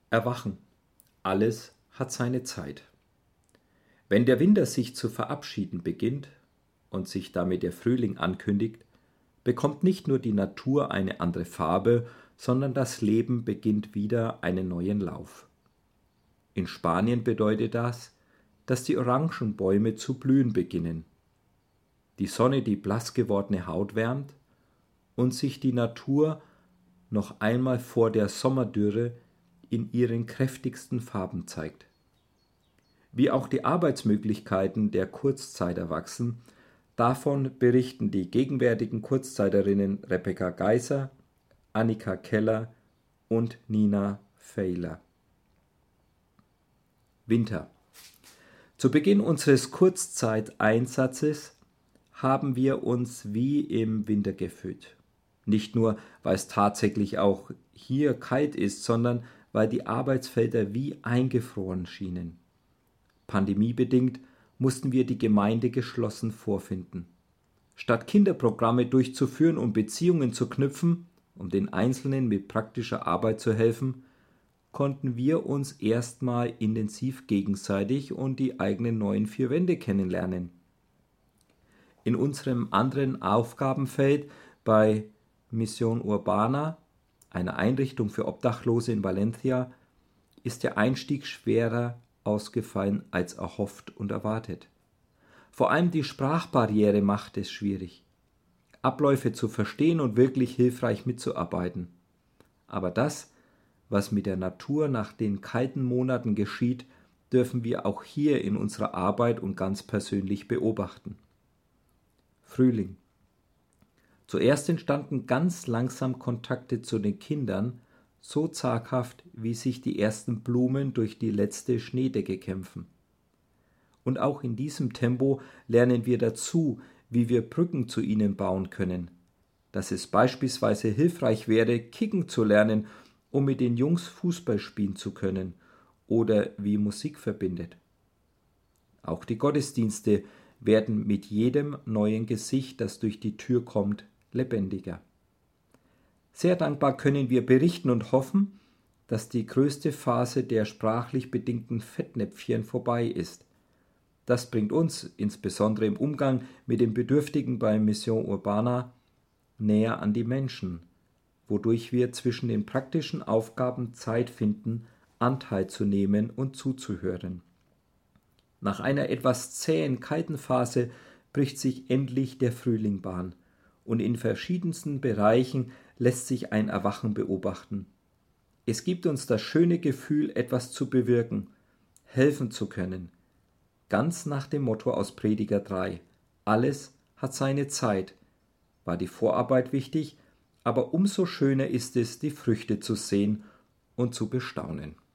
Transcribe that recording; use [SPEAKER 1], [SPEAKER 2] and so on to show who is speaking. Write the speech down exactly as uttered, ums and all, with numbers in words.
[SPEAKER 1] Erwachen. Alles hat seine Zeit. Wenn der Winter sich zu verabschieden beginnt und sich damit der Frühling ankündigt, bekommt nicht nur die Natur eine andere Farbe, sondern das Leben beginnt wieder einen neuen Lauf. In Spanien bedeutet das, dass die Orangenbäume zu blühen beginnen, die Sonne die blass gewordene Haut wärmt und sich die Natur noch einmal vor der Sommerdürre in ihren kräftigsten Farben zeigt. Wie auch die Arbeitsmöglichkeiten der Kurzzeiter wachsen, davon berichten die gegenwärtigen Kurzzeiterinnen Rebecca Geiser, Annika Keller und Nina Feiler. Winter. Zu Beginn unseres Kurzzeiteinsatzes haben wir uns wie im Winter gefühlt. Nicht nur, weil es tatsächlich auch hier kalt ist, sondern weil die Arbeitsfelder wie eingefroren schienen. Pandemiebedingt mussten wir die Gemeinde geschlossen vorfinden. Statt Kinderprogramme durchzuführen und Beziehungen zu knüpfen, um den Einzelnen mit praktischer Arbeit zu helfen, konnten wir uns erstmal intensiv gegenseitig und die eigenen neuen vier Wände kennenlernen. In unserem anderen Aufgabenfeld bei Mission Urbana, einer Einrichtung für Obdachlose in Valencia, ist der Einstieg schwerer ausgefallen als erhofft und erwartet. Vor allem die Sprachbarriere macht es schwierig, Abläufe zu verstehen und wirklich hilfreich mitzuarbeiten. Aber das, was mit der Natur nach den kalten Monaten geschieht, dürfen wir auch hier in unserer Arbeit und ganz persönlich beobachten. Frühling. Zuerst entstanden ganz langsam Kontakte zu den Kindern, so zaghaft, wie sich die ersten Blumen durch die letzte Schneedecke kämpfen. Und auch in diesem Tempo lernen wir dazu, wie wir Brücken zu ihnen bauen können. Dass es beispielsweise hilfreich wäre, Kicken zu lernen, um mit den Jungs Fußball spielen zu können, oder wie Musik verbindet. Auch die Gottesdienste werden mit jedem neuen Gesicht, das durch die Tür kommt, lebendiger. Sehr dankbar können wir berichten und hoffen, dass die größte Phase der sprachlich bedingten Fettnäpfchen vorbei ist. Das bringt uns, insbesondere im Umgang mit den Bedürftigen bei Mission Urbana, näher an die Menschen, wodurch wir zwischen den praktischen Aufgaben Zeit finden, Anteil zu nehmen und zuzuhören. Nach einer etwas zähen, kalten Phase bricht sich endlich der Frühling Bahn und in verschiedensten Bereichen lässt sich ein Erwachen beobachten. Es gibt uns das schöne Gefühl, etwas zu bewirken, helfen zu können. Ganz nach dem Motto aus Prediger drei: Alles hat seine Zeit. War die Vorarbeit wichtig, aber umso schöner ist es, die Früchte zu sehen und zu bestaunen.